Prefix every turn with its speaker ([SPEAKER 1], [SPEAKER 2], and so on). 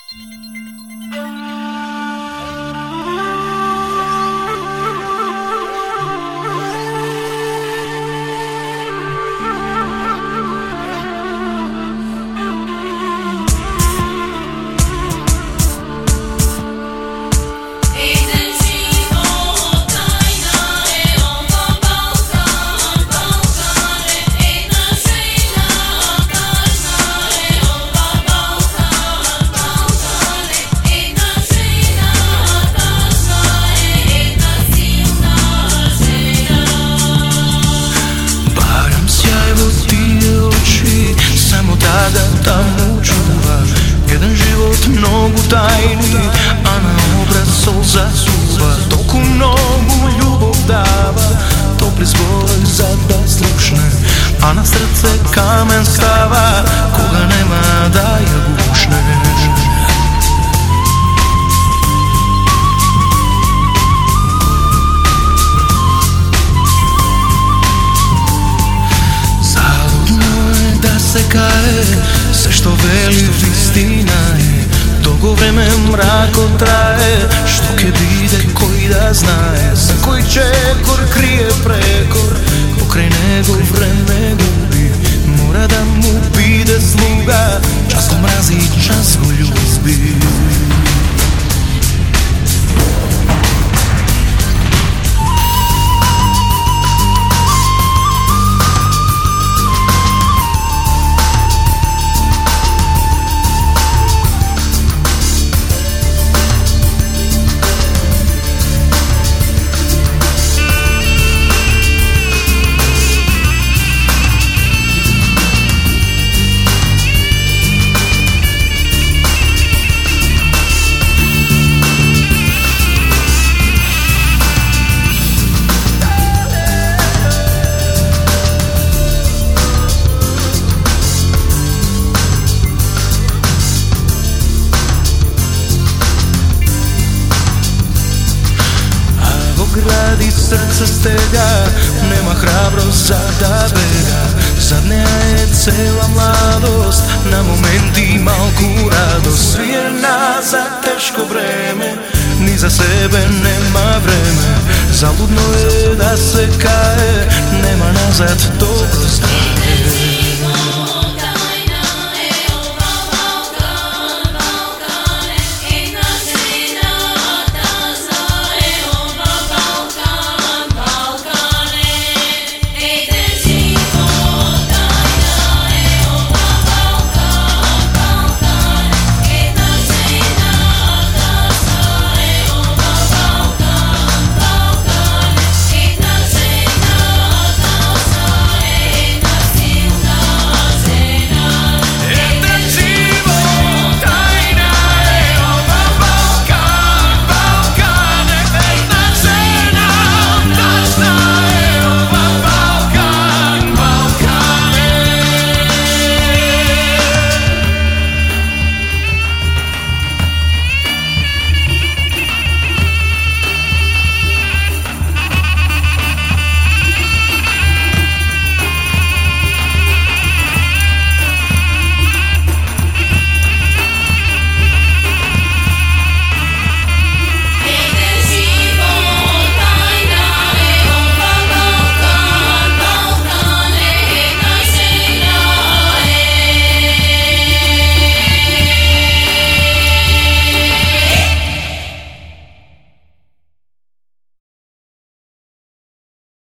[SPEAKER 1] Tamo čuvaš jedan život mnogo tajni, a na obraz solza suva. Toku mnogu ljubav dava, topli zbor za da slušne, a na srce kamen stava, koga nema da je gušne. Se kaje, sve što veli istina je, dugo vreme mrako traje, što ke bide koji da znaje, za koji čekor krije prekor, pokraj nego vreme gubi, mora da mu bide sluga, čas ko mrazi, čas ko ljubi. Gradi srce stega, nema hrabrost za da bega, zadnja je cela mladost, na momenti malku radost. Svi je nazad teško vreme, ni za sebe nema vreme, zaludno je da se kaje, nema nazad dobro znaje.